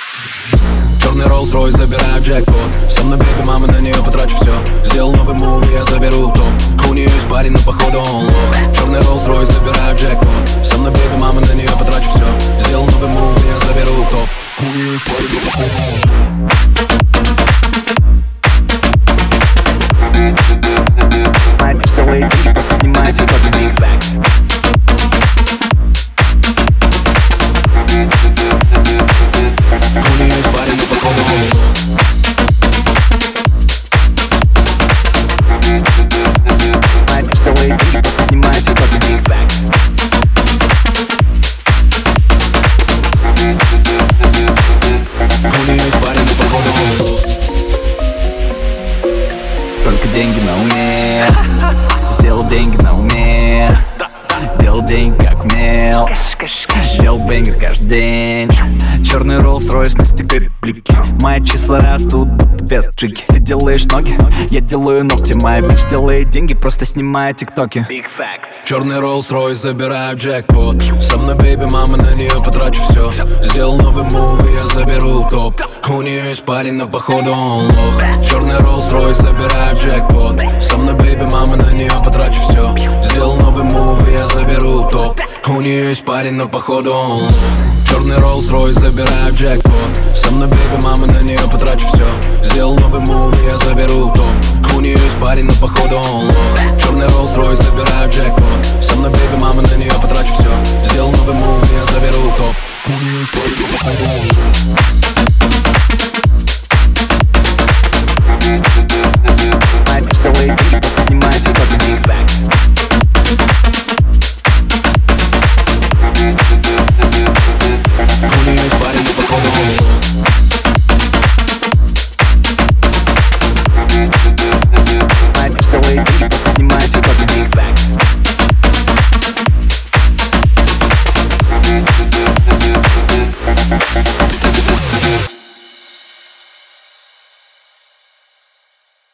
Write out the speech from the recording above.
Черный Rolls-Royce, забираю джекпот. Со мной беби, мама, на нее потрачу все. Сделал новый мув, я заберу топ. У нее есть парень, но походу он лох. Черный Rolls-Royce, забираю джекпот. Со мной беби, мама, на нее потрачу все. Сделал новый мув, я заберу топ. У нее есть парень, но походу он лох. Просто снимайте только big facts. У нее есть парень, но походу он лох. Просто снимайте только big facts. У нее есть парень, но походу он лох. Только деньги на уме. Сделал деньги на уме. Делал деньги как умел. Делал бенгер каждый день. Черный Rolls-Royce на стекле блики. Мои числа растут, будто без джиги. Ты делаешь ноги, я делаю ногти. Моя бич делает деньги, просто снимает тиктоки. Big facts. Черный Rolls-Royce, забираю джекпот. Со мной бейби, мама, на нее потрачу все. Сделал новый мув, и я заберу топ. У нее есть парень, но походу он лох. Черный Rolls-Royce, забираю джекпот. Со мной бейби, мама, на нее потрачу все. Сделал новый мув, и я заберу топ. У нее есть парень, но походу он лох. Черный Rolls-Royce, забираю джекпот. Со мной бейби, мама, на нее потрачу все. Сделал новый мув, и я заберу топ. У нее есть парень, но походу он лох. Черный Rolls-Royce, забираю джекпот. Со мной бейби, мама, на нее потрачу все. Сделал новый мув, и я заберу топ. У нее есть парень, но походу он лох. Просто снимайте только big facts. У нее есть парень, но походу он лох. Просто снимайте только big facts.